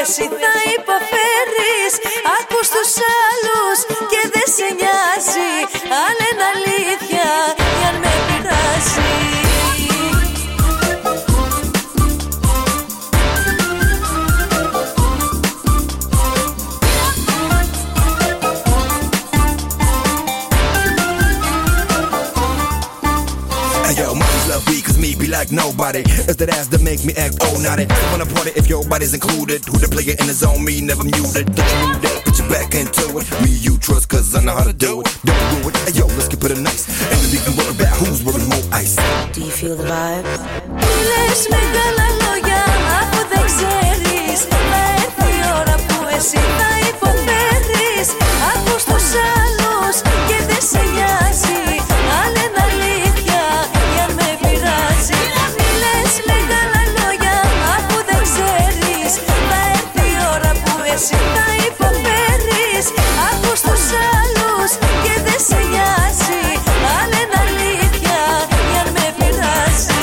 εσύ θα υποφέρεις. Ακούς τους άλλους και δεν σε νοιάζει αν είναι αλήθεια ή αν με πειράζει. Yo, mommies love me cause me be like nobody. It's that ass that make me act oh naughty. Wanna party if your body's included. Who the player in the zone, me never muted. Don't you knew that, put your back into it. Me you trust cause I know how to do it. Don't do it, hey, yo, let's keep it nice. Ain't no even worry about who's wearing more ice. Do you feel the vibe? Λες μεγάλα λόγια αφού δεν ξέρεις. Θα έρθει η ώρα που εσύ θα υποφέρεις. Ακούς τους άλλους και δεν σε νοιάζει αν είναι αλήθεια ή αν με πειράζει. Λες μεγάλα λόγια αφού δεν ξέρεις. Θα έρθει η ώρα που εσύ θα υποφέρεις. Ακούς τους άλλους και δεν σε νοιάζει αν είναι αλήθεια ή αν με πειράζει.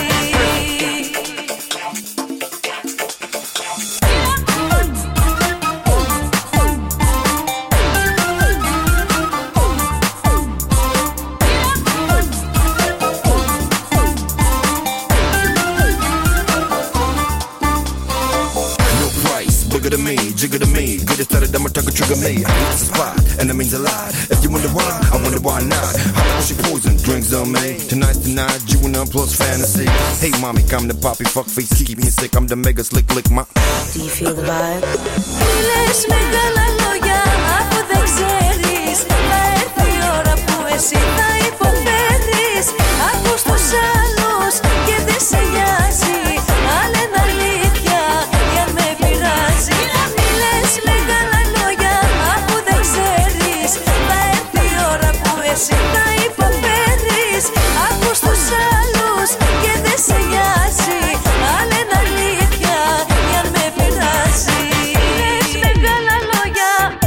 Bigger than me, jigger than me. Get it started, I'ma take a trigger me. I hit the spot, and that means a lot. If you wonder why, I wonder why not. How much she poison, drinks on me. Tonight's the night, you and I'm plus fantasy. Hey mommy, come to poppy, fuck face, keep me sick. I'm the mega slick, lick my. Do you feel the vibe? Λες μεγάλα λόγια αφού δεν ξέρεις. Θα έρθει η ώρα που εσύ θα υποφέρεις. Ακούς τους άλλους και δεν σε νοιάζει αν είναι αλήθεια ή αν με πειράζει. Λες μεγάλα λόγια αφού δεν ξέρεις. Θα έρθει η ώρα που εσύ θα υποφέρεις. Ακούς τους άλλους και δεν σε νοιάζει αν είναι αλήθεια ή αν με πειράζει. Λες μεγάλα λόγια.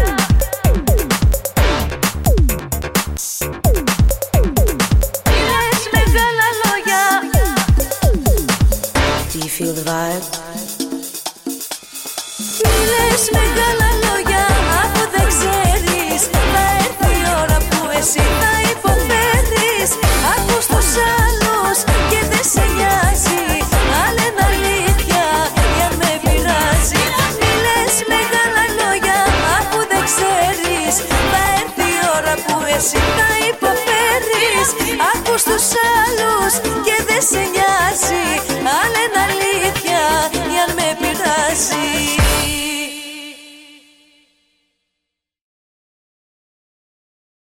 Λες μεγάλα λόγια. Do you feel the vibe? Λες μεγάλα λόγια αφού δεν ξέρεις. Θα έρθει η ώρα που εσύ θα υποφέρεις. Ακούς τους άλλους και δεν σε νοιάζει αν είναι αλήθεια ή αν με πειράζει. Λες μεγάλα λόγια αφού δεν ξέρεις. Θα έρθει η ώρα που εσύ θα υποφέρεις. Ακούς τους άλλους και δεν σε νοιάζει αν είναι αλήθεια.